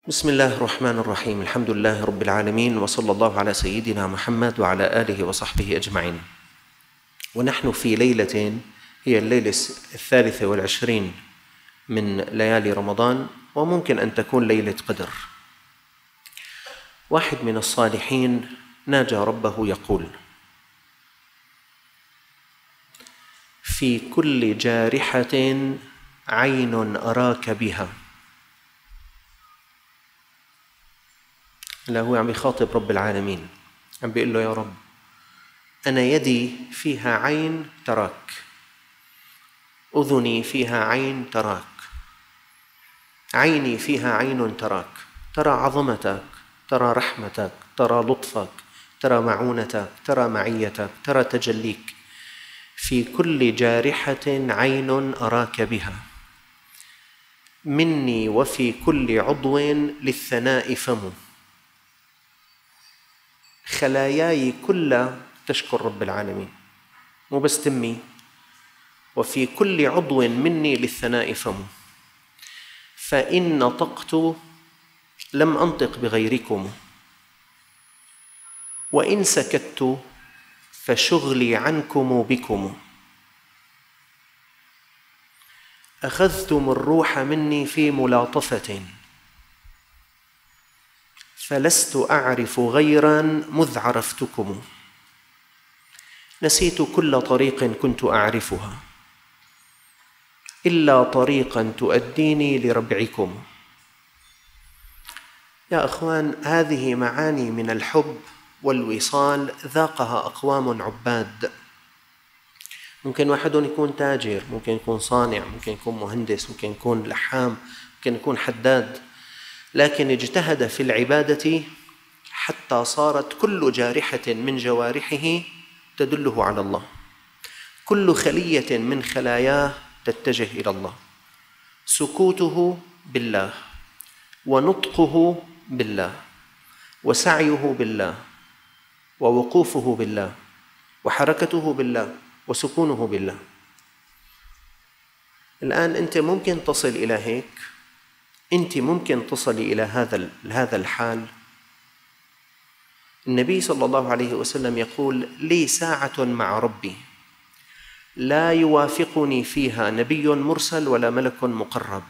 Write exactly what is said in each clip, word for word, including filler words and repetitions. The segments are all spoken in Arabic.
بسم الله الرحمن الرحيم. الحمد لله رب العالمين، وصلى الله على سيدنا محمد وعلى آله وصحبه أجمعين. ونحن في ليلة هي الليلة الثالثة والعشرين من ليالي رمضان، وممكن أن تكون ليلة قدر. واحد من الصالحين ناجى ربه يقول: في كل جارحة عين أراك بها. لا، هو عم يخاطب رب العالمين، عم بيقول له: يا رب، أنا يدي فيها عين تراك، أذني فيها عين تراك، عيني فيها عين تراك، ترى عظمتك، ترى رحمتك، ترى لطفك، ترى معونتك، ترى معيتك، ترى تجليك. في كل جارحة عين أراك بها، مني وفي كل عضو للثناء فم. خلاياي كلها تشكر رب العالمين، مو بس تمي، وفي كل عضو مني للثناء فم. فإن نطقت لم أنطق بغيركم، وإن سكت فشغلي عنكم بكم. أخذتم الروح مني في ملاطفة، فلست أعرف غيرا مذ عرفتكم. نسيت كل طريق كنت أعرفها، إلا طريقا تؤديني لربعكم. يا أخوان، هذه معاني من الحب والوصال ذاقها أقوام عباد. ممكن واحد يكون تاجر، ممكن يكون صانع، ممكن يكون مهندس، ممكن يكون لحام، ممكن يكون حداد، لكن اجتهد في العبادة حتى صارت كل جارحة من جوارحه تدله على الله، كل خلية من خلاياه تتجه إلى الله. سكوته بالله، ونطقه بالله، وسعيه بالله، ووقوفه بالله، وحركته بالله، وسكونه بالله. الآن أنت ممكن تصل إلى هيك، أنت ممكن تصلي إلى هذا هذا الحال. النبي صلى الله عليه وسلم يقول: لي ساعة مع ربي لا يوافقني فيها نبي مرسل ولا ملك مقرب.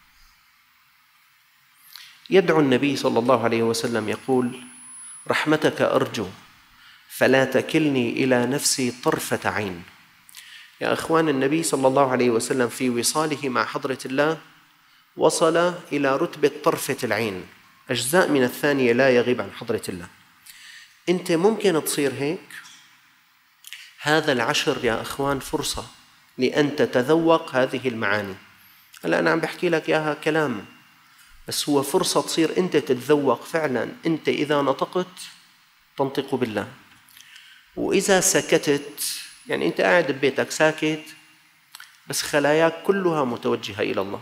يدعو النبي صلى الله عليه وسلم يقول: رحمتك أرجو فلا تكلني إلى نفسي طرفة عين. يا أخوان، النبي صلى الله عليه وسلم في وصاله مع حضرة الله وصل إلى رتبة طرفة العين، أجزاء من الثانية لا يغيب عن حضرة الله. أنت ممكن تصير هيك. هذا العشر يا أخوان فرصة لأن تتذوق هذه المعاني. هلأ أنا عم بحكي لك إياها كلام، بس هو فرصة تصير أنت تتذوق فعلا. أنت إذا نطقت تنطق بالله، وإذا سكتت، يعني أنت قاعد ببيتك ساكت بس خلاياك كلها متوجهة إلى الله.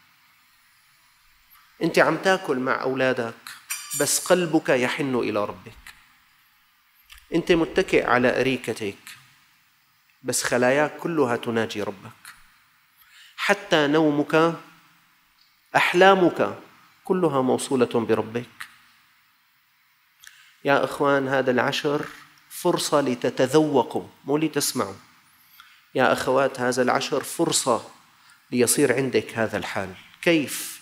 أنت عم تاكل مع أولادك بس قلبك يحن إلى ربك. أنت متكئ على أريكتك بس خلاياك كلها تناجي ربك. حتى نومك، أحلامك كلها موصولة بربك. يا أخوان، هذا العشر فرصة لتتذوقوا، مو لتسمعوا. يا أخوات، هذا العشر فرصة ليصير عندك هذا الحال. كيف؟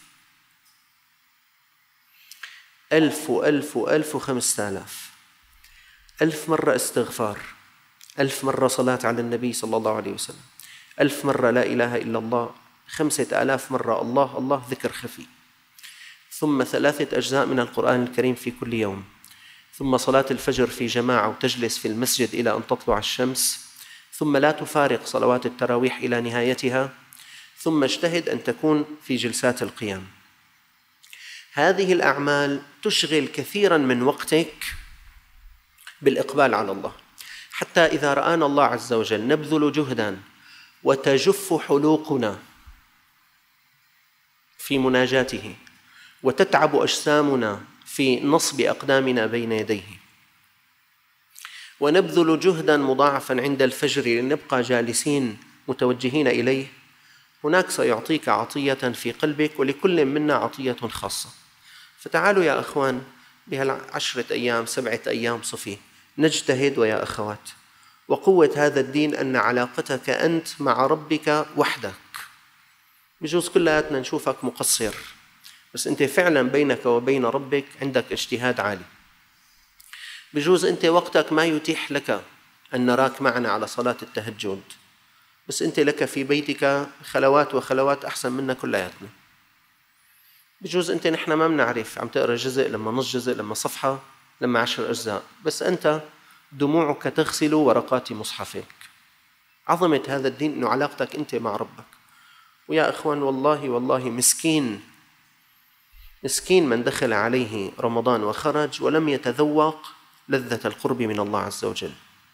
ألف وألف وألف وخمسة آلاف، ألف مرة استغفار، ألف مرة صلاة على النبي صلى الله عليه وسلم، ألف مرة لا إله إلا الله، خمسة آلاف مرة الله الله ذكر خفي، ثم ثلاثة أجزاء من القرآن الكريم في كل يوم، ثم صلاة الفجر في جماعة وتجلس في المسجد إلى أن تطلع الشمس، ثم لا تفارق صلوات التراويح إلى نهايتها، ثم اجتهد أن تكون في جلسات القيام. هذه الأعمال تشغل كثيراً من وقتك بالإقبال على الله، حتى إذا رآنا الله عز وجل نبذل جهداً وتجف حلوقنا في مناجاته، وتتعب أجسامنا في نصب أقدامنا بين يديه، ونبذل جهداً مضاعفاً عند الفجر لنبقى جالسين متوجهين إليه، هناك سيعطيك عطية في قلبك، ولكل منا عطية خاصة. فتعالوا يا أخوان بهالعشرة أيام سبعة أيام صفي نجتهد ويا أخوات. وقوة هذا الدين أن علاقتك أنت مع ربك وحدك. بجوز كلياتنا نشوفك مقصر، بس أنت فعلا بينك وبين ربك عندك اجتهاد عالي. بجوز أنت وقتك ما يتيح لك أن نراك معنا على صلاة التهجد، بس أنت لك في بيتك خلوات وخلوات أحسن منا كلياتنا. بجوز أنت نحن ما بنعرف عم تقرأ جزء لما نص جزء لما صفحة لما عشر أجزاء، بس أنت دموعك تغسل ورقات مصحفك. عظمة هذا الدين أنه علاقتك أنت مع ربك. ويا أخوان والله والله مسكين مسكين من دخل عليه رمضان وخرج ولم يتذوق لذة القرب من الله عز وجل.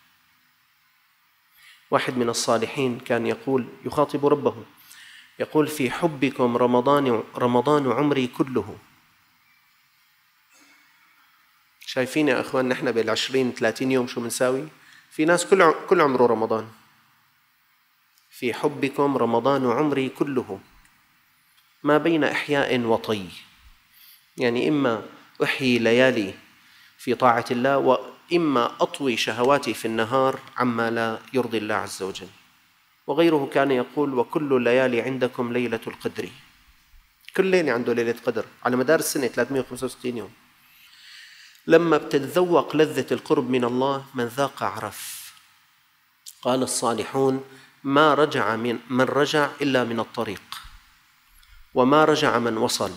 واحد من الصالحين كان يقول يخاطب ربه يقول: في حبكم رمضان رمضان عمري كله. شايفين يا أخوان نحن بالعشرين ثلاثين يوم شو منساوي؟ في ناس كل كل عمره رمضان. في حبكم رمضان عمري كله ما بين إحياء وطي، يعني إما أحيي ليالي في طاعة الله وإما أطوي شهواتي في النهار عما لا يرضي الله عز وجل. وغيره كان يقول: وكل الليالي عندكم ليلة القدر. كل ليلة عنده ليلة قدر على مدار السنة ثلاثمئة وخمسة وستين يوم. لما بتتذوق لذة القرب من الله من ذاق عرف. قال الصالحون: ما رجع من, من رجع إلا من الطريق، وما رجع من وصل.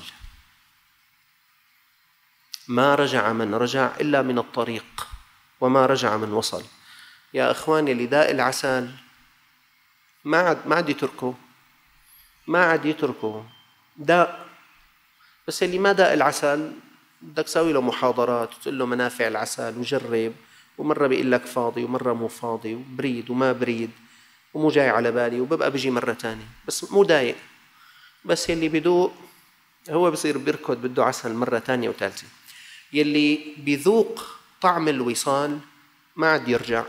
ما رجع من رجع إلا من الطريق وما رجع من وصل. يا أخواني اللي داء العسل ما عاد ما عاد يتركه ما عاد يتركه داء. بس اللي ما داء العسل بدك تسوي له محاضرات وتقول له منافع العسل وجرب، ومرة بيقول لك فاضي ومرة مو فاضي وبريد وما بريد ومو جاي على بالي وببقى بيجي مرة تانية بس مو دايق. بس يلي بيذوق هو بصير بيركض بده عسل مرة تانية وثالثة. يلي بيذوق طعم الوصال ما عاد يرجع.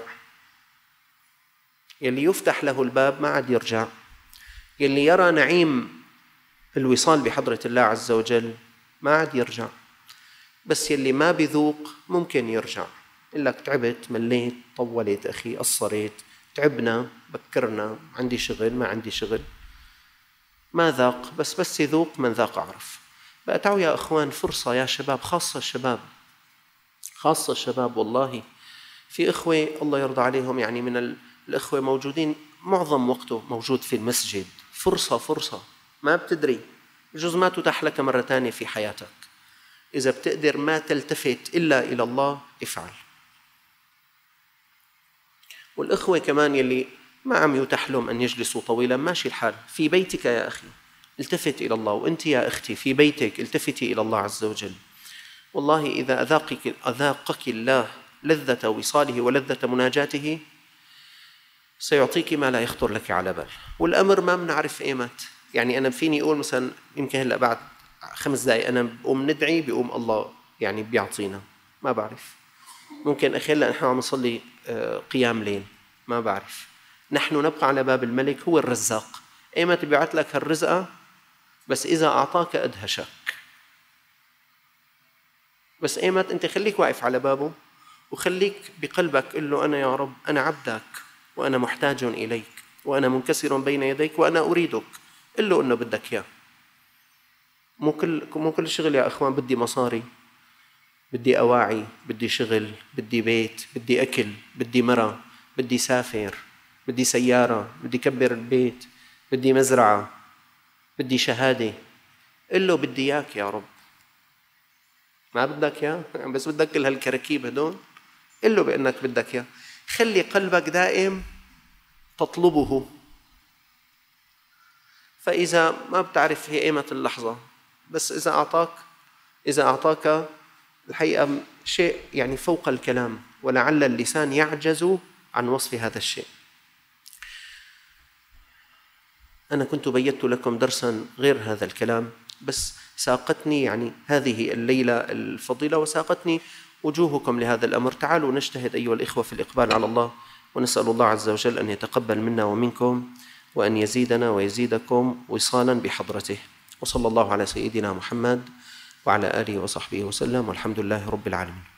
يلي يفتح له الباب ما عاد يرجع. يلي يرى نعيم الوصال بحضرة الله عز وجل ما عاد يرجع. بس يلي ما بيذوق ممكن يرجع، يقول لك تعبت مليت طولت أخي قصرت تعبنا بكرنا عندي شغل ما عندي شغل ما ذاق. بس بس يذوق من ذاق عرف. بقى تعوا يا أخوان فرصة يا شباب، خاصة الشباب خاصة الشباب والله في إخوة الله يرضى عليهم، يعني من الإخوة موجودين معظم وقته موجود في المسجد. فرصة فرصة ما بتدري بجوز ما تتاح لك مرة تانية في حياتك. إذا بتقدر ما تلتفت إلا إلى الله افعل. والإخوة كمان يلي ما عم يتاح لهم أن يجلسوا طويلا ماشي الحال في بيتك يا أخي التفت إلى الله، وأنت يا أختي في بيتك التفتي إلى الله عز وجل. والله إذا أذاقك, أذاقك الله لذة وصاله ولذة مناجاته سيعطيك ما لا يخطر لك على بال. والأمر ما بنعرف إيمت، يعني أنا فيني أقول مثلا يمكن هلأ بعد خمس دقائق أنا بقوم ندعي بيقوم الله يعني بيعطينا، ما بعرف. ممكن أخي هلأ نحن عم نصلي قيام ليل ما بعرف. نحن نبقى على باب الملك هو الرزاق. إيمت بيبعث لك الرزقة بس إذا أعطاك أدهشك. بس إيمت أنت خليك واقف على بابه وخليك بقلبك قل له أنا يا رب أنا عبدك وأنا محتاج إليك وأنا منكسر بين يديك وأنا أريدك. قل له إنه بدك إياه. مو كل مو كل شغل يا أخوان بدي مصاري، بدي أواعي، بدي شغل، بدي بيت، بدي أكل، بدي مرة، بدي سافر، بدي سيارة، بدي كبر البيت، بدي مزرعة، بدي شهادة. قل له بدي إياك يا رب. ما بدك إياه بس بدك كل هالكراكيب هدول. قل له بأنك بدك إياه. خلي قلبك دائم تطلبه. فإذا ما بتعرف هي قيمة اللحظة، بس إذا أعطاك إذا أعطاك الحقيقة شيء يعني فوق الكلام، ولعل اللسان يعجز عن وصف هذا الشيء. أنا كنت بيّت لكم درسا غير هذا الكلام، بس ساقتني يعني هذه الليلة الفضيلة وساقتني وجوهكم لهذا الأمر. تعالوا نجتهد أيها الإخوة في الإقبال على الله، ونسأل الله عز وجل أن يتقبل منا ومنكم وأن يزيدنا ويزيدكم وصالا بحضرته. وصلى الله على سيدنا محمد وعلى آله وصحبه وسلم، والحمد لله رب العالمين.